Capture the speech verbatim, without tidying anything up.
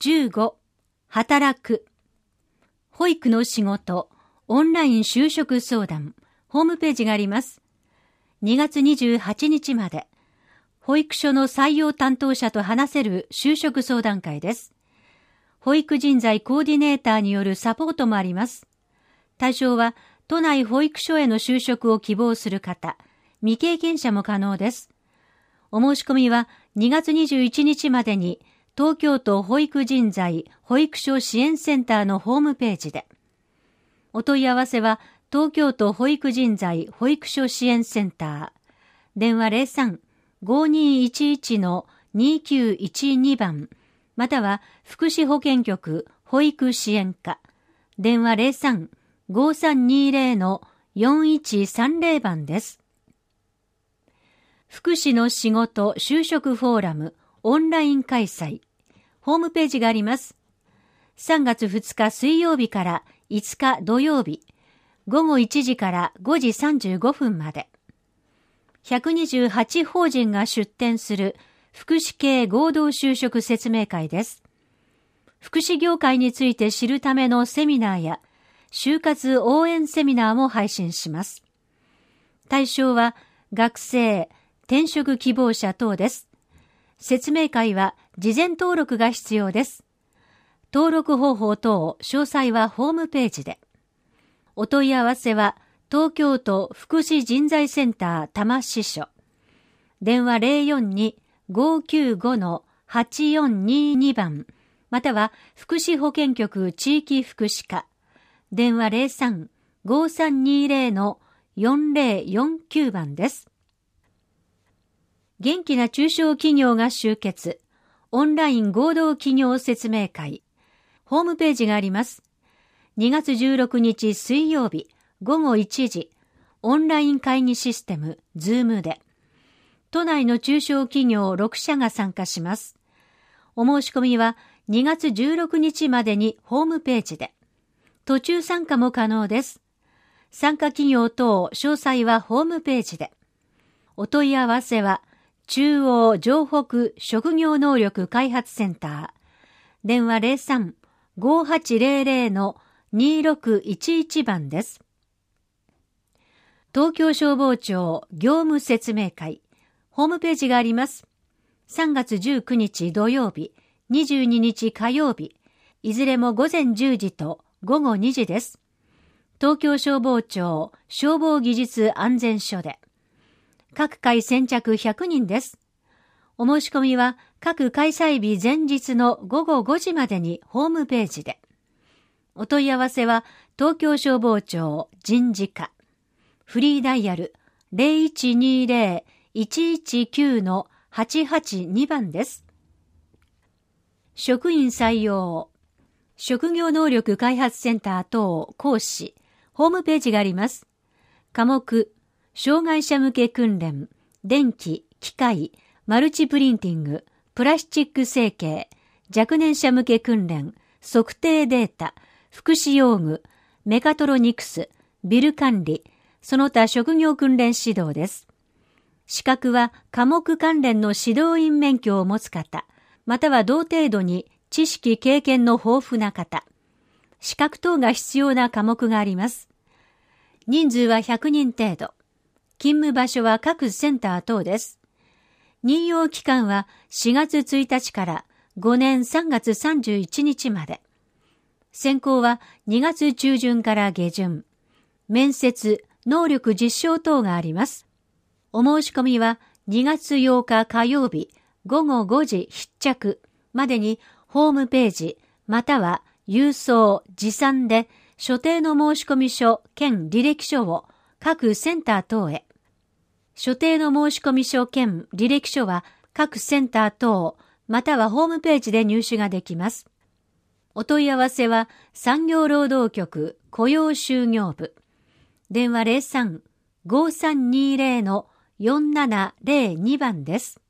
じゅうご、働く。保育の仕事、オンライン就職相談、ホームページがあります。にがつにじゅうはちにちまで、保育所の採用担当者と話せる就職相談会です。保育人材コーディネーターによるサポートもあります。対象は、都内保育所への就職を希望する方、未経験者も可能です。お申し込みはにがつにじゅういちにちまでに、東京都保育人材保育所支援センターのホームページで。お問い合わせは、東京都保育人材保育所支援センター。電話 ゼロさん ごーにーいちいち のにきゅういちに 番、または福祉保健局保育支援課。電話 ゼロさん ごーさんにーゼロ のよんいちさんゼロ 番です。福祉の仕事就職フォーラムオンライン開催。ホームページがあります。さんがつふつか水曜日からいつか土曜日、ごごいちじからごじさんじゅうごふんまで。ひゃくにじゅうはちほうじんが出展する福祉系合同就職説明会です。福祉業界について知るためのセミナーや就活応援セミナーも配信します。対象は学生、転職希望者等です。説明会は事前登録が必要です。登録方法等、詳細はホームページで。お問い合わせは東京都福祉人材センター多摩支所。電話 ゼロよんに ごーきゅうご のはちよんにーに 番、または福祉保健局地域福祉課。電話 ゼロさん ごーさんにーゼロ のよんゼロよんきゅう 番です。元気な中小企業が集結。オンライン合同企業説明会。ホームページがあります。にがつじゅうろくにち水曜日ごごいちじ、オンライン会議システム Zoom で、都内の中小企業ろくしゃが参加します。お申し込みはにがつじゅうろくにちまでにホームページで、途中参加も可能です。参加企業等詳細はホームページで。お問い合わせは中央城北職業能力開発センター。電話 ゼロさん ごーはちゼロゼロ のにーろくいちいち 番です。東京消防庁業務説明会。ホームページがあります。さんがつじゅうくにち土曜日、にじゅうににち火曜日、いずれもごぜんじゅうじとごごにじです。東京消防庁消防技術安全所で。各回先着ひゃくにんです。お申し込みは各開催日前日のごごごじまでにホームページで。お問い合わせは東京消防庁人事課。フリーダイヤル ゼロいちにゼロ いちいちきゅう のはちはちに 番です。職員採用。職業能力開発センター等講師。ホームページがあります。科目、障害者向け訓練、電気、機械、マルチプリンティング、プラスチック成形、若年者向け訓練、測定データ、福祉用具、メカトロニクス、ビル管理、その他職業訓練指導です。資格は科目関連の指導員免許を持つ方、または同程度に知識経験の豊富な方、資格等が必要な科目があります。人数はひゃくにん程度。勤務場所は各センター等です。任用期間はしがつついたちからごねんさんがつさんじゅういちにちまで。選考はにがつちゅうじゅんから下旬。面接、能力実証等があります。お申し込みはにがつようか火曜日ごごごじ必着までにホームページまたは郵送、持参で所定の申込書兼履歴書を各センター等へ。所定の申込書兼履歴書は各センター等またはホームページで入手ができます。お問い合わせは産業労働局雇用就業部。電話 ゼロさん ごーさんにーゼロ のよんななゼロに 番です。